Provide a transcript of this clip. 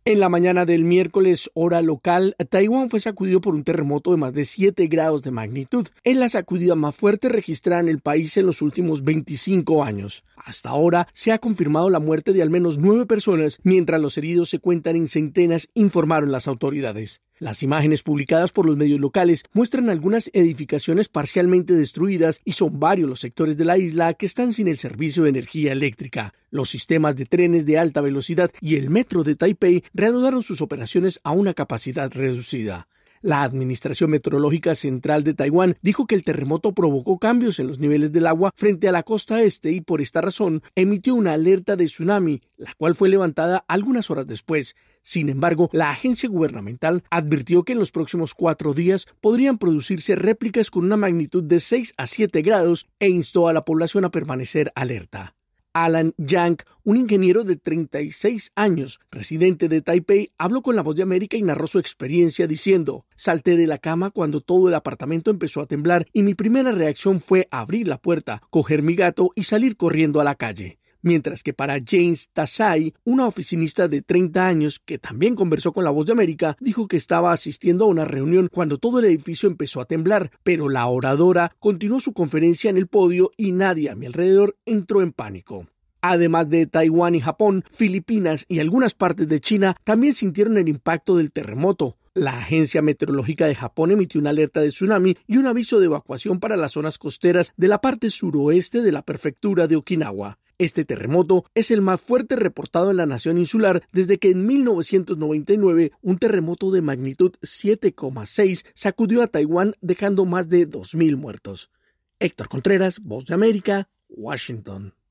En la mañana del miércoles, hora local, Taiwán fue sacudido por un terremoto de más de 7 grados de magnitud. Es la sacudida más fuerte registrada en el país en los últimos 25 años. Hasta ahora se ha confirmado la muerte de al menos 9 personas, mientras los heridos se cuentan en centenas, informaron las autoridades. Las imágenes publicadas por los medios locales muestran algunas edificaciones parcialmente destruidas y son varios los sectores de la isla que están sin el servicio de energía eléctrica. Los sistemas de trenes de alta velocidad y el metro de Taipei reanudaron sus operaciones a una capacidad reducida. La Administración Meteorológica Central de Taiwán dijo que el terremoto provocó cambios en los niveles del agua frente a la costa este y por esta razón emitió una alerta de tsunami, la cual fue levantada algunas horas después. Sin embargo, la agencia gubernamental advirtió que en los próximos 4 días podrían producirse réplicas con una magnitud de 6 a 7 grados e instó a la población a permanecer alerta. Alan Yang, un ingeniero de 36 años, residente de Taipei, habló con La Voz de América y narró su experiencia diciendo: «Salté de la cama cuando todo el apartamento empezó a temblar y mi primera reacción fue abrir la puerta, coger mi gato y salir corriendo a la calle». Mientras que para James Tasai, una oficinista de 30 años que también conversó con La Voz de América, dijo que estaba asistiendo a una reunión cuando todo el edificio empezó a temblar, pero la oradora continuó su conferencia en el podio y nadie a mi alrededor entró en pánico. Además de Taiwán y Japón, Filipinas y algunas partes de China también sintieron el impacto del terremoto. La Agencia Meteorológica de Japón emitió una alerta de tsunami y un aviso de evacuación para las zonas costeras de la parte suroeste de la prefectura de Okinawa. Este terremoto es el más fuerte reportado en la nación insular desde que en 1999 un terremoto de magnitud 7,6 sacudió a Taiwán dejando más de 2.000 muertos. Héctor Contreras, Voz de América, Washington.